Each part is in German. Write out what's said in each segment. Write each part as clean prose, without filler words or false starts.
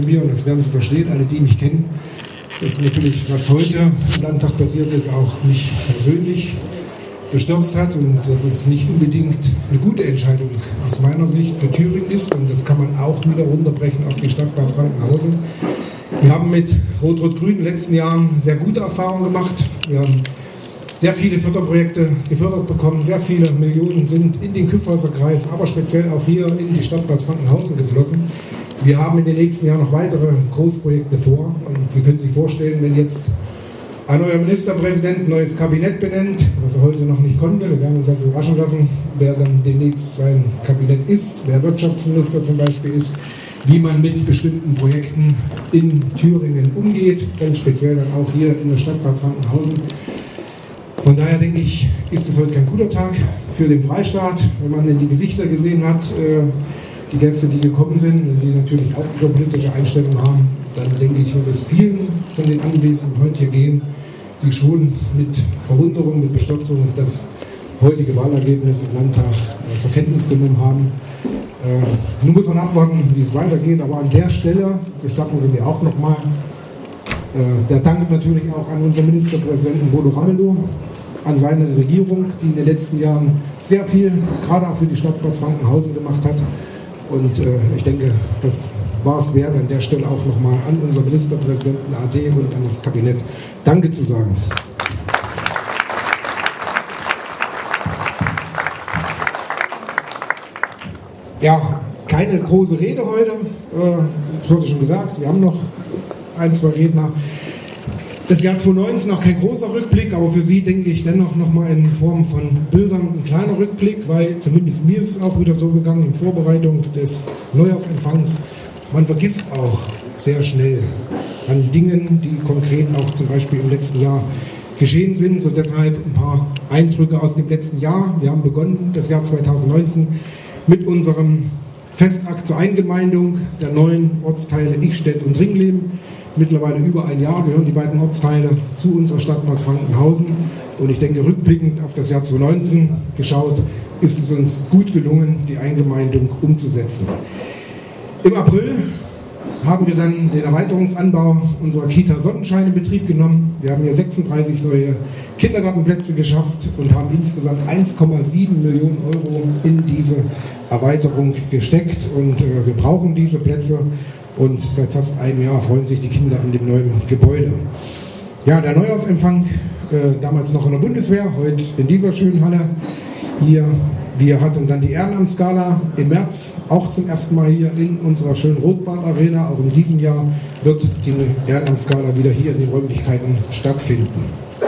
Und das werden Sie verstehen, alle, die mich kennen, dass natürlich, was heute im Landtag passiert ist, auch mich persönlich bestürzt hat und dass es nicht unbedingt eine gute Entscheidung aus meiner Sicht für Thüringen ist. Und das kann man auch wieder runterbrechen auf die Stadt Bad Frankenhausen. Wir haben mit Rot-Rot-Grün in den letzten Jahren sehr gute Erfahrungen gemacht. Wir haben sehr viele Förderprojekte gefördert bekommen. Sehr viele Millionen sind in den Kyffhäuser-Kreis, aber speziell auch hier in die Stadt Bad Frankenhausen geflossen. Wir haben in den nächsten Jahren noch weitere Großprojekte vor. Und Sie können sich vorstellen, wenn jetzt ein neuer Ministerpräsident ein neues Kabinett benennt, was er heute noch nicht konnte, wir werden uns also überraschen lassen, wer dann demnächst sein Kabinett ist, wer Wirtschaftsminister zum Beispiel ist, wie man mit bestimmten Projekten in Thüringen umgeht, ganz speziell dann auch hier in der Stadt Bad Frankenhausen. Von daher denke ich, ist es heute kein guter Tag für den Freistaat, wenn man in die Gesichter gesehen hat, die Gäste, die gekommen sind und die natürlich auch ihre politische Einstellung haben, dann denke ich, wird es vielen von den Anwesenden heute hier gehen, die schon mit Verwunderung, mit Bestürzung das heutige Wahlergebnis im Landtag zur Kenntnis genommen haben. Nun muss man abwarten, wie es weitergeht, aber an der Stelle gestatten Sie mir auch nochmal der Dank natürlich auch an unseren Ministerpräsidenten Bodo Ramelow, an seine Regierung, die in den letzten Jahren sehr viel, gerade auch für die Stadt Bad Frankenhausen gemacht hat. Und ich denke, das war es wert, an der Stelle auch nochmal an unseren Ministerpräsidenten AD und an das Kabinett Danke zu sagen. Ja, keine große Rede heute. Es wurde schon gesagt, wir haben noch ein, zwei Redner. Das Jahr 2019 noch kein großer Rückblick, aber für Sie denke ich dennoch nochmal in Form von Bildern ein kleiner Rückblick, weil zumindest mir ist es auch wieder so gegangen in Vorbereitung des Neujahrsempfangs. Man vergisst auch sehr schnell an Dingen, die konkret auch zum Beispiel im letzten Jahr geschehen sind. So deshalb ein paar Eindrücke aus dem letzten Jahr. Wir haben begonnen, das Jahr 2019, mit unserem Festakt zur Eingemeindung der neuen Ortsteile Ichstedt und Ringleben. Mittlerweile über ein Jahr gehören die beiden Ortsteile zu unserer Stadt Bad Frankenhausen. Und ich denke, rückblickend auf das Jahr 2019 geschaut, ist es uns gut gelungen, die Eingemeindung umzusetzen. Im April haben wir dann den Erweiterungsanbau unserer Kita Sonnenschein in Betrieb genommen. Wir haben hier 36 neue Kindergartenplätze geschafft und haben insgesamt 1,7 Millionen Euro in diese Erweiterung gesteckt. Und wir brauchen diese Plätze. Und seit fast einem Jahr freuen sich die Kinder an dem neuen Gebäude. Ja, der Neujahrsempfang, damals noch in der Bundeswehr, heute in dieser schönen Halle hier. Wir hatten dann die Ehrenamtsgala im März, auch zum ersten Mal hier in unserer schönen Rotbahn-Arena. Auch in diesem Jahr wird die Ehrenamtsgala wieder hier in den Räumlichkeiten stattfinden.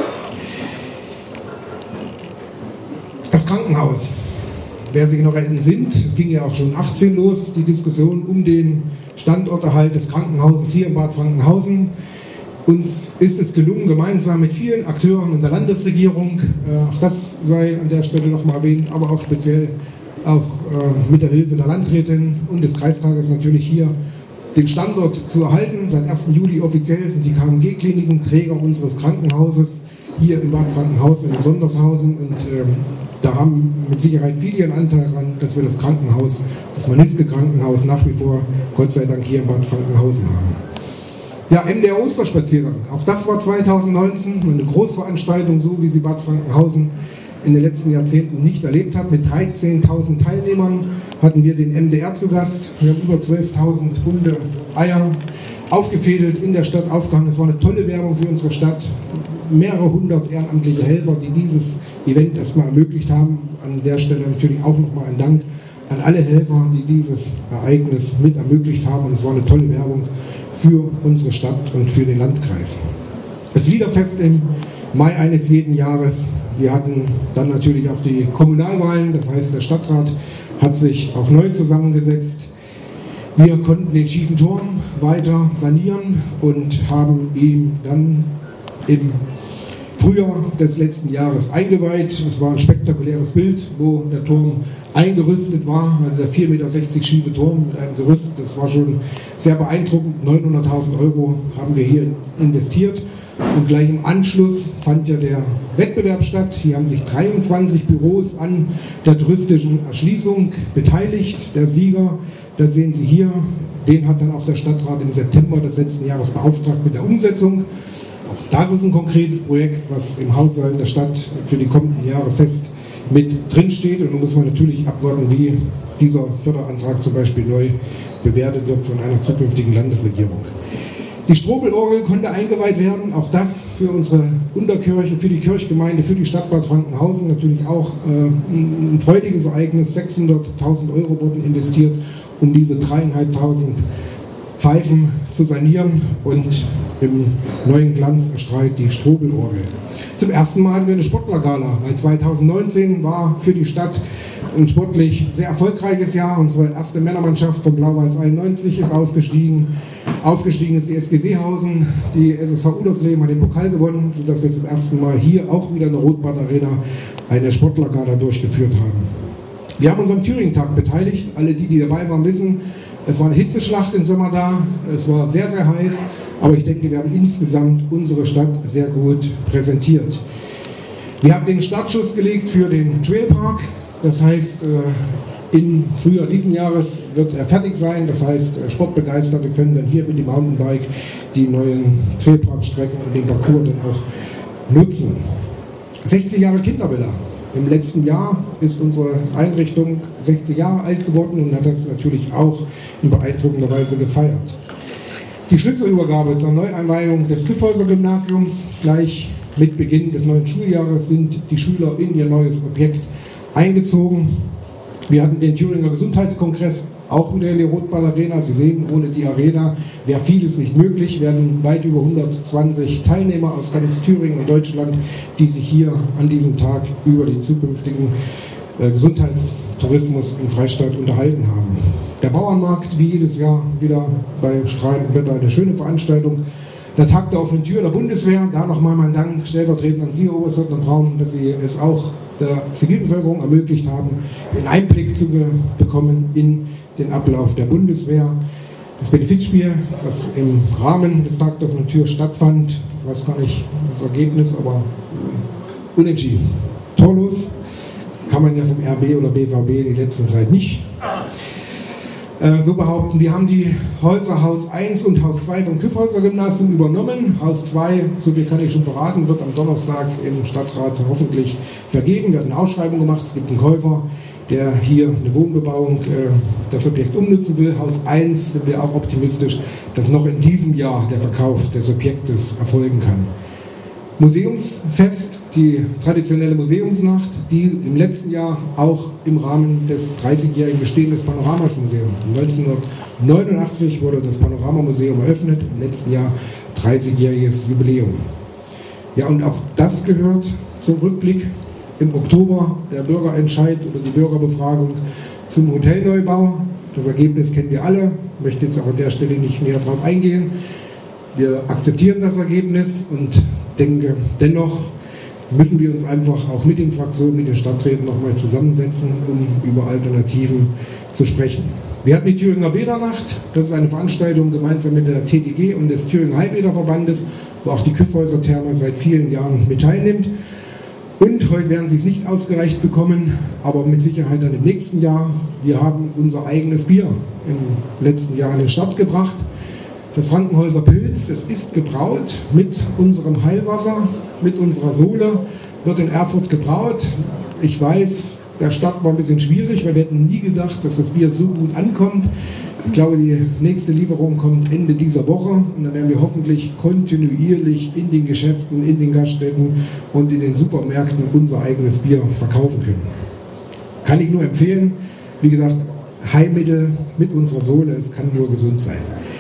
Das Krankenhaus. Wer sich noch entsinnt, es ging ja auch schon 18 los, die Diskussion um den Standorterhalt des Krankenhauses hier in Bad Frankenhausen. Uns ist es gelungen, gemeinsam mit vielen Akteuren in der Landesregierung, auch das sei an der Stelle nochmal erwähnt, aber auch speziell auch mit der Hilfe der Landrätin und des Kreistages natürlich hier den Standort zu erhalten. Seit 1. Juli offiziell sind die KMG-Kliniken Träger unseres Krankenhauses hier in Bad Frankenhausen in Sondershausen und da haben mit Sicherheit viele ihren Anteil daran, dass wir das Krankenhaus, das Maniske-Krankenhaus nach wie vor, Gott sei Dank, hier in Bad Frankenhausen haben. Ja, MDR Osterspaziergang, auch das war 2019 eine Großveranstaltung, so wie sie Bad Frankenhausen in den letzten Jahrzehnten nicht erlebt hat. Mit 13.000 Teilnehmern hatten wir den MDR zu Gast. Wir haben über 12.000 Hunde, Eier aufgefädelt, in der Stadt aufgehangen. Es war eine tolle Werbung für unsere Stadt. Mehrere hundert ehrenamtliche Helfer, die dieses Event erstmal ermöglicht haben. An der Stelle natürlich auch nochmal ein Dank an alle Helfer, die dieses Ereignis mit ermöglicht haben. Und es war eine tolle Werbung für unsere Stadt und für den Landkreis. Das Liederfest im Mai eines jeden Jahres. Wir hatten dann natürlich auch die Kommunalwahlen, das heißt der Stadtrat hat sich auch neu zusammengesetzt. Wir konnten den schiefen Turm weiter sanieren und haben ihn dann im Frühjahr des letzten Jahres eingeweiht. Es war ein spektakuläres Bild, wo der Turm eingerüstet war, also der 4,60 Meter schiefe Turm mit einem Gerüst. Das war schon sehr beeindruckend. 900.000 Euro haben wir hier investiert. Und gleich im Anschluss fand ja der Wettbewerb statt. Hier haben sich 23 Büros an der touristischen Erschließung beteiligt. Der Sieger, da sehen Sie hier Den hat dann auch der Stadtrat im September des letzten Jahres beauftragt mit der Umsetzung. Auch das ist ein konkretes Projekt, was im Haushalt der Stadt für die kommenden Jahre fest mit drinsteht. Und nun muss man natürlich abwarten, wie dieser Förderantrag zum Beispiel neu bewertet wird von einer zukünftigen Landesregierung. Die Strobelorgel konnte eingeweiht werden, auch das für unsere Unterkirche, für die Kirchgemeinde, für die Stadt Bad Frankenhausen natürlich auch ein freudiges Ereignis. 600.000 € wurden investiert, um diese 3.500 Pfeifen zu sanieren, und im neuen Glanz erstrahlt die Strobelorgel. Zum ersten Mal hatten wir eine Sportlergala, weil 2019 war für die Stadt ein sportlich sehr erfolgreiches Jahr. Unsere erste Männermannschaft von Blau-Weiß 91 ist aufgestiegen. Aufgestiegen ist die SG Seehausen. Die SSV Udersleben hat den Pokal gewonnen, sodass wir zum ersten Mal hier auch wieder in der Rotbad Arena eine Sportlergala durchgeführt haben. Wir haben uns am Thüringen-Tag beteiligt. Alle, die dabei waren, wissen, es war eine Hitzeschlacht im Sommer da. Es war sehr, sehr heiß. Aber ich denke, wir haben insgesamt unsere Stadt sehr gut präsentiert. Wir haben den Startschuss gelegt für den Trailpark. Das heißt, im Frühjahr diesen Jahres wird er fertig sein. Das heißt, Sportbegeisterte können dann hier mit dem Mountainbike die neuen Trailparkstrecken und den Parcours dann auch nutzen. 60 Jahre Kindervilla. Im letzten Jahr ist unsere Einrichtung 60 Jahre alt geworden und hat das natürlich auch in beeindruckender Weise gefeiert. Die Schlüsselübergabe zur Neueinweihung des Kyffhäuser-Gymnasiums. Gleich mit Beginn des neuen Schuljahres sind die Schüler in ihr neues Objekt eingezogen. Wir hatten den Thüringer Gesundheitskongress auch wieder in die Rotbad Arena. Sie sehen, ohne die Arena wäre vieles nicht möglich. Wir werden weit über 120 Teilnehmer aus ganz Thüringen und Deutschland, die sich hier an diesem Tag über den zukünftigen Gesundheitstourismus im Freistaat unterhalten haben. Der Bauernmarkt, wie jedes Jahr wieder bei strahlendem Wetter, eine schöne Veranstaltung. Der Tag der offenen Tür der Bundeswehr, da nochmal mein Dank stellvertretend an Sie, Oberstleutnant Braun, dass Sie es auch der Zivilbevölkerung ermöglicht haben, einen Einblick zu bekommen in den Ablauf der Bundeswehr. Das Benefizspiel, was im Rahmen des Tag der offenen Tür stattfand, ich weiß gar nicht das Ergebnis, aber unentschieden. Torlos, kann man ja vom RB oder BVB in der letzten Zeit nicht so behaupten. Wir haben die Häuser Haus 1 und Haus 2 vom Kyffhäuser-Gymnasium übernommen. Haus 2, so viel kann ich schon verraten, wird am Donnerstag im Stadtrat hoffentlich vergeben. Wir haben eine Ausschreibung gemacht, es gibt einen Käufer, der hier eine Wohnbebauung, das Objekt umnutzen will. Haus 1 sind wir auch optimistisch, dass noch in diesem Jahr der Verkauf des Objektes erfolgen kann. Museumsfest, die traditionelle Museumsnacht, die im letzten Jahr auch im Rahmen des 30-jährigen Bestehens des Panoramamuseums. 1989 wurde das Panoramamuseum eröffnet, im letzten Jahr 30-jähriges Jubiläum. Ja, und auch das gehört zum Rückblick. Im Oktober der Bürgerentscheid oder die Bürgerbefragung zum Hotelneubau. Das Ergebnis kennen wir alle, ich möchte jetzt auch an der Stelle nicht näher darauf eingehen. Wir akzeptieren das Ergebnis und denke, dennoch müssen wir uns einfach auch mit den Fraktionen, mit den Stadträten nochmal zusammensetzen, um über Alternativen zu sprechen. Wir hatten die Thüringer Bädernacht, das ist eine Veranstaltung gemeinsam mit der TDG und des Thüringer Heilbäderverbandes, wo auch die Kyffhäuser-Therme seit vielen Jahren mit teilnimmt. Und heute werden Sie es nicht ausgereicht bekommen, aber mit Sicherheit dann im nächsten Jahr. Wir haben unser eigenes Bier im letzten Jahr an den Start gebracht. Das Frankenhäuser Pilz, es ist gebraut mit unserem Heilwasser, mit unserer Sohle, wird in Erfurt gebraut. Ich weiß, der Start war ein bisschen schwierig, weil wir hätten nie gedacht, dass das Bier so gut ankommt. Ich glaube, die nächste Lieferung kommt Ende dieser Woche und dann werden wir hoffentlich kontinuierlich in den Geschäften, in den Gaststätten und in den Supermärkten unser eigenes Bier verkaufen können. Kann ich nur empfehlen. Wie gesagt, Heilmittel mit unserer Sohle, es kann nur gesund sein.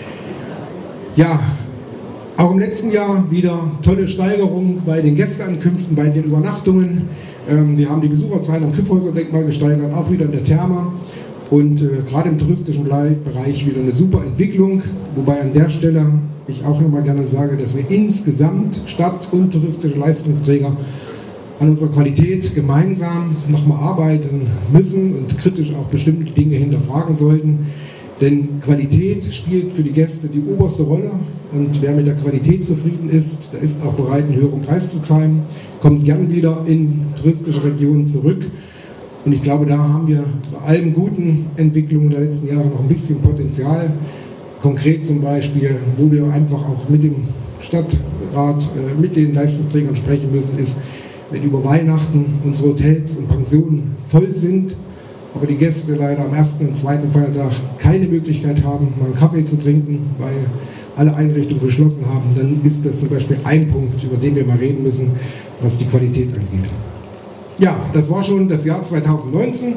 Ja, auch im letzten Jahr wieder tolle Steigerung bei den Gästeankünften, bei den Übernachtungen. Wir haben die Besucherzahlen am Kyffhäuser-Denkmal gesteigert, auch wieder in der Therme. Und gerade im touristischen Bereich wieder eine super Entwicklung. Wobei an der Stelle ich auch nochmal gerne sage, dass wir insgesamt Stadt- und touristische Leistungsträger an unserer Qualität gemeinsam nochmal arbeiten müssen und kritisch auch bestimmte Dinge hinterfragen sollten. Denn Qualität spielt für die Gäste die oberste Rolle und wer mit der Qualität zufrieden ist, der ist auch bereit, einen höheren Preis zu zahlen, kommt gern wieder in touristische Regionen zurück. Und ich glaube, da haben wir bei allen guten Entwicklungen der letzten Jahre noch ein bisschen Potenzial. Konkret zum Beispiel, wo wir einfach auch mit dem Stadtrat, mit den Leistungsträgern sprechen müssen, ist, wenn über Weihnachten unsere Hotels und Pensionen voll sind, aber die Gäste leider am ersten und zweiten Feiertag keine Möglichkeit haben, mal einen Kaffee zu trinken, weil alle Einrichtungen geschlossen haben, dann ist das zum Beispiel ein Punkt, über den wir mal reden müssen, was die Qualität angeht. Ja, das war schon das Jahr 2019.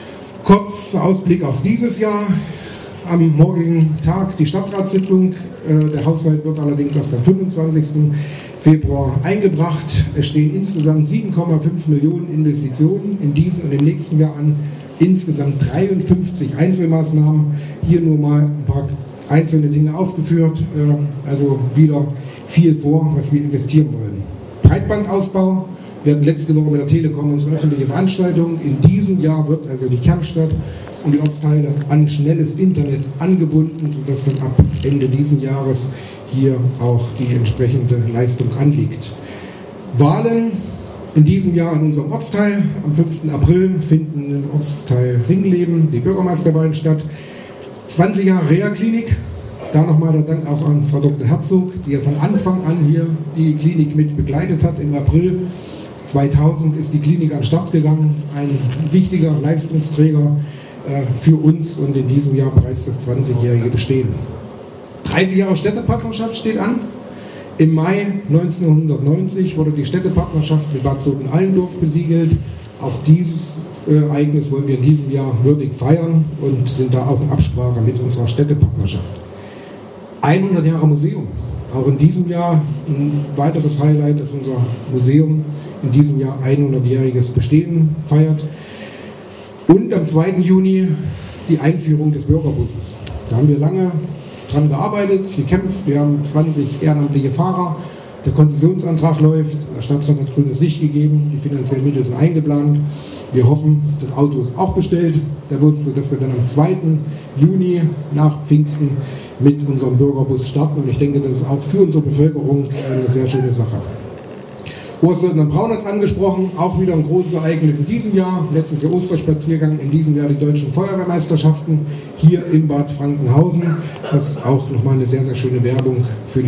Kurz Ausblick auf dieses Jahr. Am morgigen Tag die Stadtratssitzung. Der Haushalt wird allerdings erst am 25. Februar eingebracht. Es stehen insgesamt 7,5 Millionen Investitionen in diesem und im nächsten Jahr an. Insgesamt 53 Einzelmaßnahmen. Hier nur mal ein paar einzelne Dinge aufgeführt. Also wieder viel vor, was wir investieren wollen. Breitbandausbau. Wir hatten letzte Woche mit der Telekom unsere öffentliche Veranstaltung. In diesem Jahr wird also die Kernstadt und die Ortsteile an schnelles Internet angebunden, sodass dann ab Ende dieses Jahres hier auch die entsprechende Leistung anliegt. Wahlen in diesem Jahr in unserem Ortsteil. Am 5. April finden im Ortsteil Ringleben die Bürgermeisterwahlen statt. 20 Jahre Reha-Klinik. Da nochmal der Dank auch an Frau Dr. Herzog, die ja von Anfang an hier die Klinik mit begleitet hat. Im April 2000 ist die Klinik an den Start gegangen. Ein wichtiger Leistungsträger für uns und in diesem Jahr bereits das 20-jährige Bestehen. 30 Jahre Städtepartnerschaft steht an. Im Mai 1990 wurde die Städtepartnerschaft mit Bad Soden-Allendorf besiegelt. Auch dieses Ereignis wollen wir in diesem Jahr würdig feiern und sind da auch in Absprache mit unserer Städtepartnerschaft. 100 Jahre Museum. Auch in diesem Jahr ein weiteres Highlight, dass unser Museum in diesem Jahr 100-jähriges Bestehen feiert. Und am 2. Juni die Einführung des Bürgerbusses. Da haben wir lange dran gearbeitet, gekämpft. Wir haben 20 ehrenamtliche Fahrer. Der Konzessionsantrag läuft. Der Stadtrat hat grünes Licht gegeben. Die finanziellen Mittel sind eingeplant. Wir hoffen, das Auto ist auch bestellt, der Bus, sodass wir dann am 2. Juni nach Pfingsten mit unserem Bürgerbus starten. Und ich denke, das ist auch für unsere Bevölkerung eine sehr schöne Sache. Oberstleutnant Braun hat es angesprochen, auch wieder ein großes Ereignis in diesem Jahr. Letztes Jahr Osterspaziergang, in diesem Jahr die deutschen Feuerwehrmeisterschaften hier in Bad Frankenhausen. Das ist auch nochmal eine sehr, sehr schöne Werbung für die